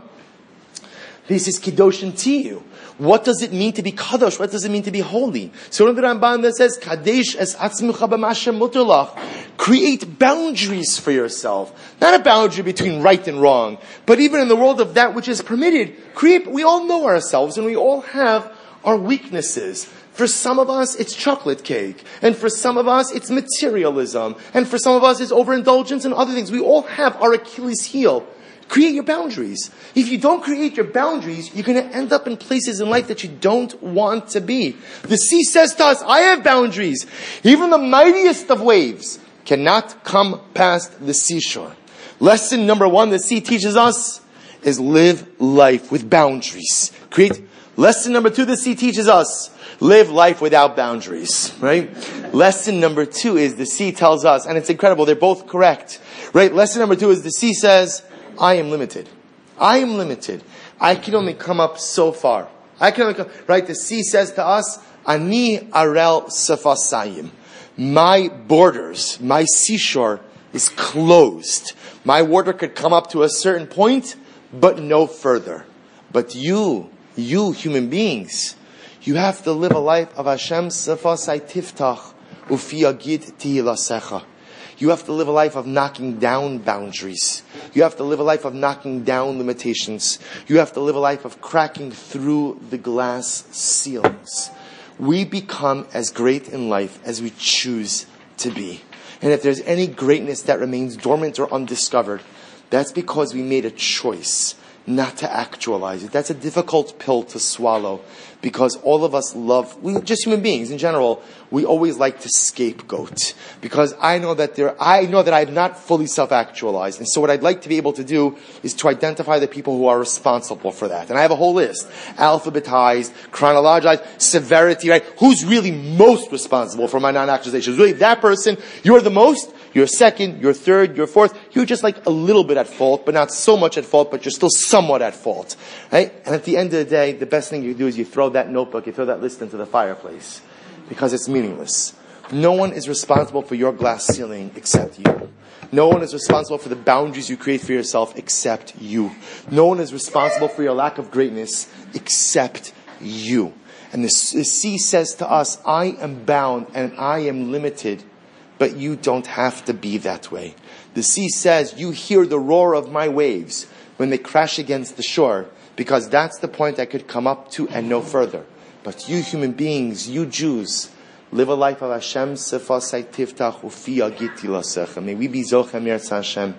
This is Kedoshim Tiyu. What does it mean to be kadosh? What does it mean to be holy? So in the Ramban that says, Kadesh es atzmucha b'mashem mutalach. Create boundaries for yourself. Not a boundary between right and wrong, but even in the world of that which is permitted, create, we all know ourselves and we all have our weaknesses. For some of us, it's chocolate cake. And for some of us, it's materialism. And for some of us, it's overindulgence and other things. We all have our Achilles heel. Create your boundaries. If you don't create your boundaries, you're going to end up in places in life that you don't want to be. The sea says to us, I have boundaries. Even the mightiest of waves cannot come past the seashore. Lesson number one the sea teaches us is live life with boundaries. Create. Lesson number two the sea teaches us, live life without boundaries. Right? Lesson number two is the sea tells us, and it's incredible, they're both correct. Right? Lesson number two is the sea says, I am limited. I am limited. I can only come up so far. I can only come, right? The sea says to us, Ani arel sefasayim. My borders, my seashore is closed. My water could come up to a certain point, but no further. But you, you human beings, you have to live a life of Hashem sefasai tiftach ufi yagid tihilasecha. You have to live a life of knocking down boundaries. You have to live a life of knocking down limitations. You have to live a life of cracking through the glass ceilings. We become as great in life as we choose to be. And if there's any greatness that remains dormant or undiscovered, that's because we made a choice not to actualize it. That's a difficult pill to swallow because all of us love, we just human beings in general, we always like to scapegoat. Because I know that there, I know that I'm not fully self-actualized. And so what I'd like to be able to do is to identify the people who are responsible for that. And I have a whole list. Alphabetized, chronologized, severity, right? Who's really most responsible for my non-actualization? Really that person, you're the most, you're second, you're third, you're fourth. You're just like a little bit at fault, but not so much at fault, but you're still somewhat at fault. Right? And at the end of the day, the best thing you do is you throw that notebook, you throw that list into the fireplace. Because it's meaningless. No one is responsible for your glass ceiling except you. No one is responsible for the boundaries you create for yourself except you. No one is responsible for your lack of greatness except you. And the, the sea says to us, I am bound and I am limited, but you don't have to be that way. The sea says, you hear the roar of my waves when they crash against the shore, because that's the point I could come up to and no further. But you human beings, you Jews, live a life of Hashem sefasai tiftach ufi yagid tilasecha. May we be zochem Yirtzeh Hashem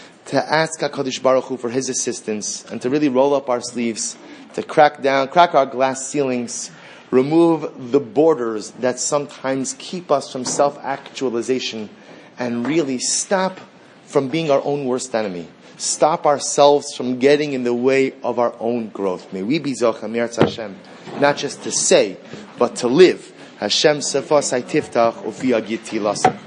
to ask HaKadosh Baruch Hu for His assistance and to really roll up our sleeves, to crack down, crack our glass ceilings, remove the borders that sometimes keep us from self-actualization, and really stop from being our own worst enemy. Stop ourselves from getting in the way of our own growth. May we be zochem Yirtzeh Hashem, not just to say, but to live. Hashem sefasai tiftach ufi yagid tilasecha.